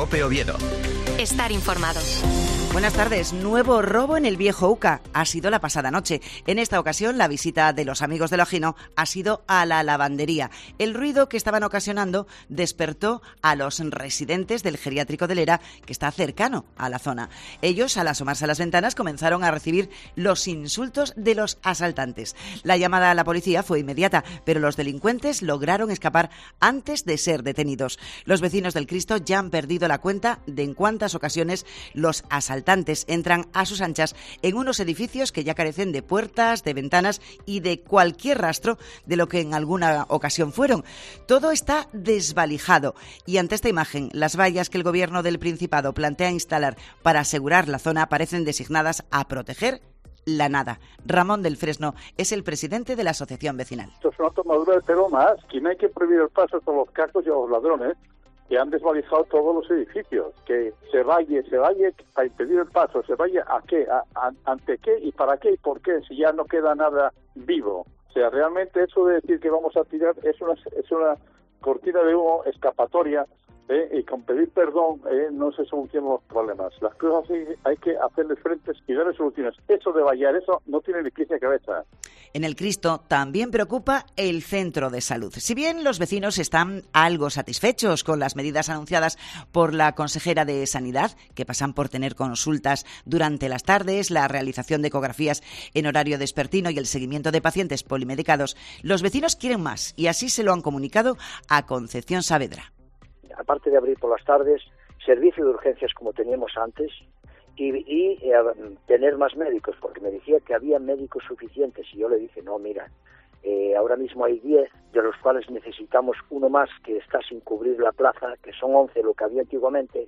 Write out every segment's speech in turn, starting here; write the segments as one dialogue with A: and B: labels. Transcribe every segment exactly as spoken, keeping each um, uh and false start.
A: COPE Oviedo.
B: Estar informado.
C: Buenas tardes. Nuevo robo en el Viejo Uca. Ha sido la pasada noche. En esta ocasión, la visita de los amigos de lo ajeno ha sido a la lavandería. El ruido que estaban ocasionando despertó a los residentes del geriátrico de Lera, que está cercano a la zona. Ellos, al asomarse a las ventanas, comenzaron a recibir los insultos de los asaltantes. La llamada a la policía fue inmediata, pero los delincuentes lograron escapar antes de ser detenidos. Los vecinos del Cristo ya han perdido la cuenta de en cuántas ocasiones los asaltantes entran a sus anchas en unos edificios que ya carecen de puertas, de ventanas y de cualquier rastro de lo que en alguna ocasión fueron. Todo está desvalijado y ante esta imagen, las vallas que el gobierno del Principado plantea instalar para asegurar la zona parecen designadas a proteger la nada. Ramón del Fresno es el presidente de la asociación vecinal.
D: Esto es una tomadura de pelo más, que no hay que prohibir el paso a todos los cacos y a los ladrones que han desvalijado todos los edificios, que se vaya, se vaya a impedir el paso, se vaya a qué, a, a, ante qué y para qué y por qué, si ya no queda nada vivo. O sea, realmente eso de decir que vamos a tirar es una, es una cortina de humo escapatoria, ¿eh? Y con pedir perdón ¿eh? no se solucionan los problemas. Las cosas hay, hay que hacerles frentes y darle soluciones. Eso de vallar, eso no tiene ni pies ni cabeza.
C: En el Cristo también preocupa el centro de salud. Si bien los vecinos están algo satisfechos con las medidas anunciadas por la consejera de Sanidad, que pasan por tener consultas durante las tardes, la realización de ecografías en horario vespertino y el seguimiento de pacientes polimedicados, los vecinos quieren más y así se lo han comunicado a Concepción Saavedra.
E: Aparte de abrir por las tardes, servicio de urgencias como teníamos antes y, y eh, tener más médicos, porque me decía que había médicos suficientes y yo le dije, no, mira, eh, ahora mismo hay diez, de los cuales necesitamos uno más que está sin cubrir la plaza, que son once lo que había antiguamente,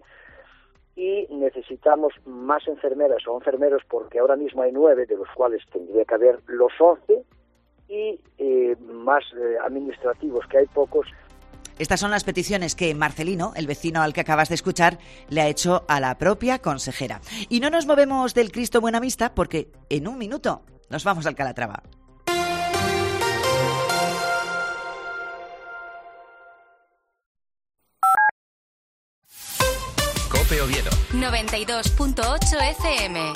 E: y necesitamos más enfermeras o enfermeros porque ahora mismo hay nueve, de los cuales tendría que haber los once, y eh, más eh, administrativos, que hay pocos.
C: Estas son las peticiones que Marcelino, el vecino al que acabas de escuchar, le ha hecho a la propia consejera. Y no nos movemos del Cristo Buenavista porque en un minuto nos vamos al Calatrava.
A: COPE Oviedo.
B: noventa y dos punto ocho F M.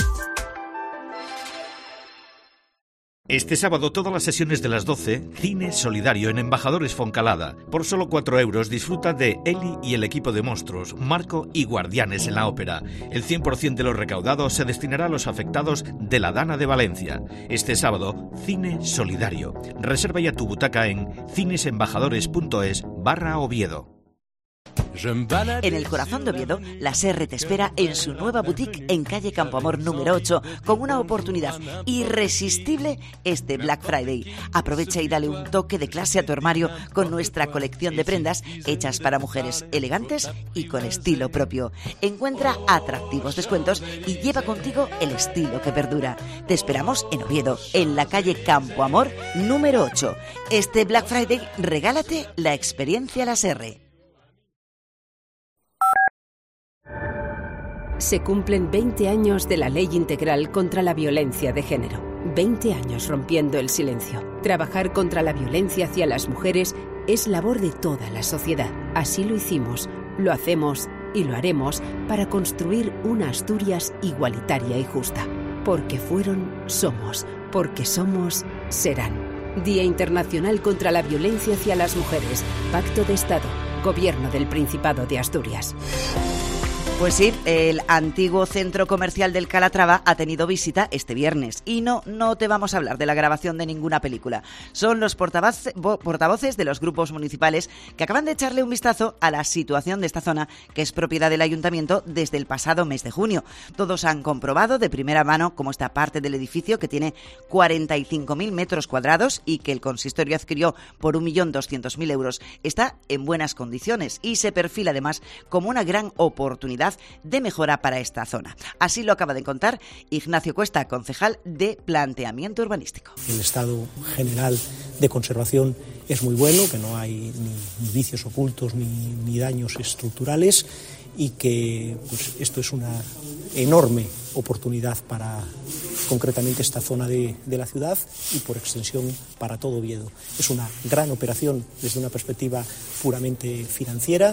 F: Este sábado todas las sesiones de las doce, Cine Solidario en Embajadores Foncalada. Por solo cuatro euros disfruta de Eli y el equipo de monstruos, Marco y Guardianes en la ópera. El cien por ciento de los recaudados se destinará a los afectados de la Dana de Valencia. Este sábado, Cine Solidario. Reserva ya tu butaca en cinesembajadores.es barra Oviedo.
C: En el corazón de Oviedo, la S E R te espera en su nueva boutique en calle Campoamor número ocho con una oportunidad irresistible este Black Friday. Aprovecha y dale un toque de clase a tu armario con nuestra colección de prendas hechas para mujeres elegantes y con estilo propio. Encuentra atractivos descuentos y lleva contigo el estilo que perdura. Te esperamos en Oviedo, en la calle Campoamor número ocho. Este Black Friday regálate la experiencia a la S E R.
G: Se cumplen veinte años de la Ley Integral contra la Violencia de Género. veinte años rompiendo el silencio. Trabajar contra la violencia hacia las mujeres es labor de toda la sociedad. Así lo hicimos, lo hacemos y lo haremos para construir una Asturias igualitaria y justa. Porque fueron, somos. Porque somos, serán. Día Internacional contra la Violencia hacia las Mujeres. Pacto de Estado. Gobierno del Principado de Asturias.
C: Pues sí, el antiguo centro comercial del Calatrava ha tenido visita este viernes. Y no, no te vamos a hablar de la grabación de ninguna película. Son los portavoz, portavoces de los grupos municipales que acaban de echarle un vistazo a la situación de esta zona, que es propiedad del ayuntamiento desde el pasado mes de junio. Todos han comprobado de primera mano cómo esta parte del edificio, que tiene cuarenta y cinco mil metros cuadrados y que el consistorio adquirió por un millón doscientos mil euros, está en buenas condiciones y se perfila además como una gran oportunidad de mejora para esta zona. Así lo acaba de contar Ignacio Cuesta, concejal de Planeamiento Urbanístico.
H: El estado general de conservación es muy bueno, que no hay ni vicios ocultos ni, ni daños estructurales y que pues, esto es una enorme oportunidad para concretamente esta zona de, de la ciudad y por extensión para todo Oviedo. Es una gran operación desde una perspectiva puramente financiera.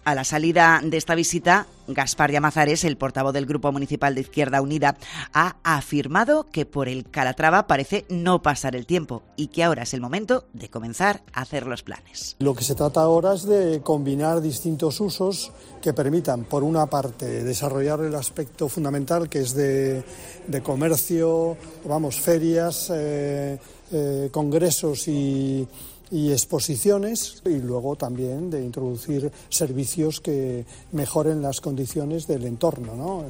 C: A la salida de esta visita, Gaspar Llamazares, el portavoz del Grupo Municipal de Izquierda Unida, ha afirmado que por el Calatrava parece no pasar el tiempo y que ahora es el momento de comenzar a hacer los planes.
A: Lo que se trata ahora es de combinar distintos usos que permitan, por una parte, desarrollar el aspecto fundamental que es de, de comercio, vamos, ferias, eh, eh, congresos y... y exposiciones, y luego también de introducir servicios que mejoren las condiciones del entorno, ¿no?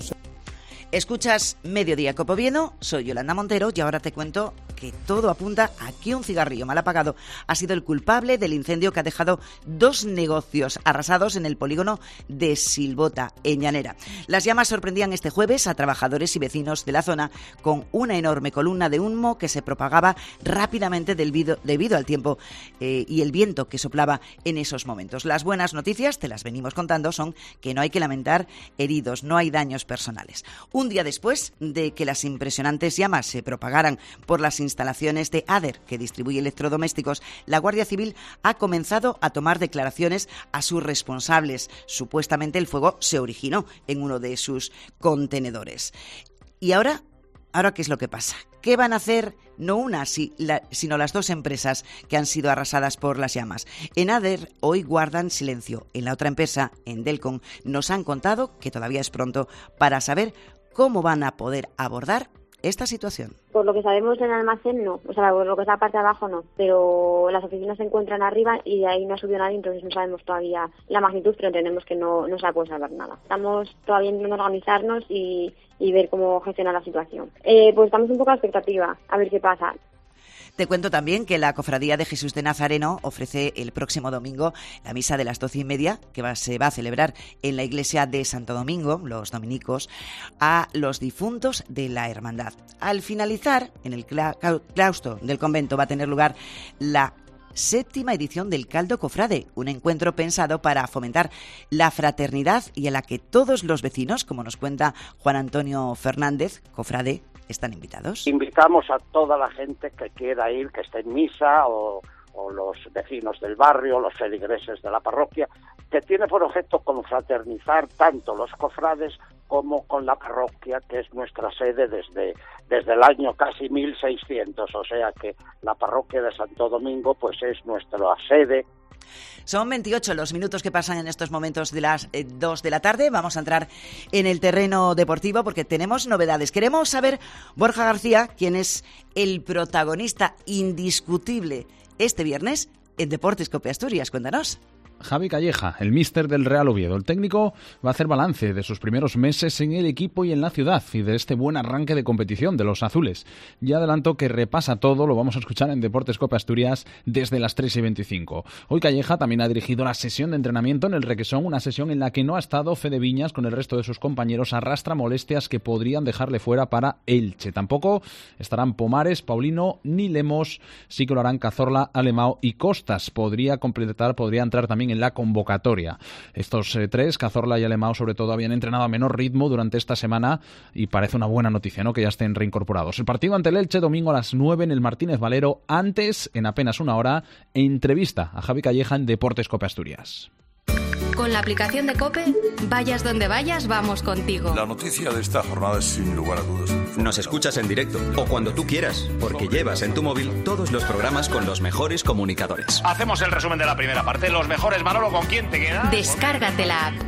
C: Escuchas Mediodía Copovieno, soy Yolanda Montero y ahora te cuento que todo apunta a que un cigarrillo mal apagado ha sido el culpable del incendio que ha dejado dos negocios arrasados en el polígono de Silbota, en Llanera. Las llamas sorprendían este jueves a trabajadores y vecinos de la zona con una enorme columna de humo que se propagaba rápidamente debido, debido al tiempo eh, y el viento que soplaba en esos momentos. Las buenas noticias, te las venimos contando, son que no hay que lamentar heridos, no hay daños personales. Un día después de que las impresionantes llamas se propagaran por las instalaciones de ADER, que distribuye electrodomésticos, la Guardia Civil ha comenzado a tomar declaraciones a sus responsables. Supuestamente el fuego se originó en uno de sus contenedores. Y ahora, ¿ahora qué es lo que pasa? ¿Qué van a hacer no una, sino las dos empresas que han sido arrasadas por las llamas? En ADER hoy guardan silencio. En la otra empresa, en Delcon, nos han contado que todavía es pronto para saber cómo van a poder abordar esta situación.
I: Por lo que sabemos en el almacén no, o sea, por lo que es la parte de abajo no, pero las oficinas se encuentran arriba y de ahí no ha subido nadie, entonces no sabemos todavía la magnitud, pero entendemos que no, no se puede saber nada. Estamos todavía intentando organizarnos y, y ver cómo gestionar la situación. Eh, pues estamos un poco a la expectativa, a ver qué pasa.
C: Te cuento también que la Cofradía de Jesús de Nazareno ofrece el próximo domingo la misa de las doce y media, que va, se va a celebrar en la iglesia de Santo Domingo, los dominicos, a los difuntos de la hermandad. Al finalizar, en el claustro del convento va a tener lugar la séptima edición del Caldo Cofrade, un encuentro pensado para fomentar la fraternidad y en la que todos los vecinos, como nos cuenta Juan Antonio Fernández, cofrade, están invitados.
J: Invitamos a toda la gente que quiera ir, que esté en misa, o, o los vecinos del barrio, los feligreses de la parroquia, que tiene por objeto confraternizar tanto los cofrades como con la parroquia, que es nuestra sede desde, desde el año casi mil seiscientos, o sea que la parroquia de Santo Domingo pues es nuestra sede.
C: Son veintiocho los minutos que pasan en estos momentos de las eh, dos de la tarde. Vamos a entrar en el terreno deportivo porque tenemos novedades. Queremos saber, Borja García, quién es el protagonista indiscutible este viernes en Deportes Cope Asturias. Cuéntanos.
K: Javi Calleja, el míster del Real Oviedo. El técnico va a hacer balance de sus primeros meses en el equipo y en la ciudad y de este buen arranque de competición de los azules. Ya adelanto que repasa todo, lo vamos a escuchar en Deportes Cope Asturias desde las tres y veinticinco. Hoy Calleja también ha dirigido la sesión de entrenamiento en el Requesón, una sesión en la que no ha estado Fede Viñas con el resto de sus compañeros, arrastra molestias que podrían dejarle fuera para Elche. Tampoco estarán Pomares, Paulino ni Lemos, sí que lo harán Cazorla, Alemao y Costas. Podría completar, podría entrar también en la convocatoria. Estos eh, tres, Cazorla y Alemao, sobre todo, habían entrenado a menor ritmo durante esta semana y parece una buena noticia, ¿no?, que ya estén reincorporados. El partido ante el Elche, domingo a las nueve en el Martínez Valero. Antes, en apenas una hora, entrevista a Javi Calleja en Deportes Cope Asturias.
B: Con la aplicación de COPE, vayas donde vayas, vamos contigo.
L: La noticia de esta jornada es, sin lugar a dudas,
M: nos escuchas en directo o cuando tú quieras, porque llevas en tu móvil todos los programas con los mejores comunicadores.
N: Hacemos el resumen de la primera parte. Los mejores, Manolo, ¿con quién te quedas?
B: Descárgate la app.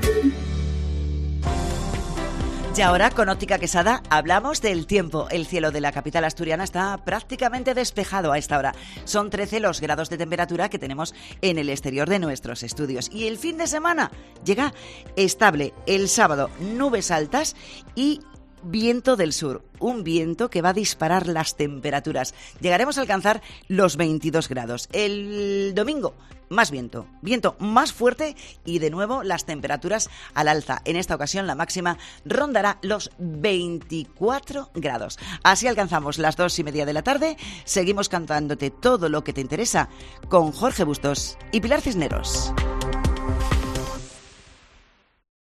C: Y ahora, con Óptica Quesada, hablamos del tiempo. El cielo de la capital asturiana está prácticamente despejado a esta hora. Son trece los grados de temperatura que tenemos en el exterior de nuestros estudios. Y el fin de semana llega estable. El sábado, nubes altas y viento del sur, un viento que va a disparar las temperaturas. Llegaremos a alcanzar los veintidós grados. El domingo, más viento, viento más fuerte y de nuevo las temperaturas al alza. En esta ocasión la máxima rondará los veinticuatro grados. Así alcanzamos las dos y media de la tarde. Seguimos cantándote todo lo que te interesa con Jorge Bustos y Pilar Cisneros.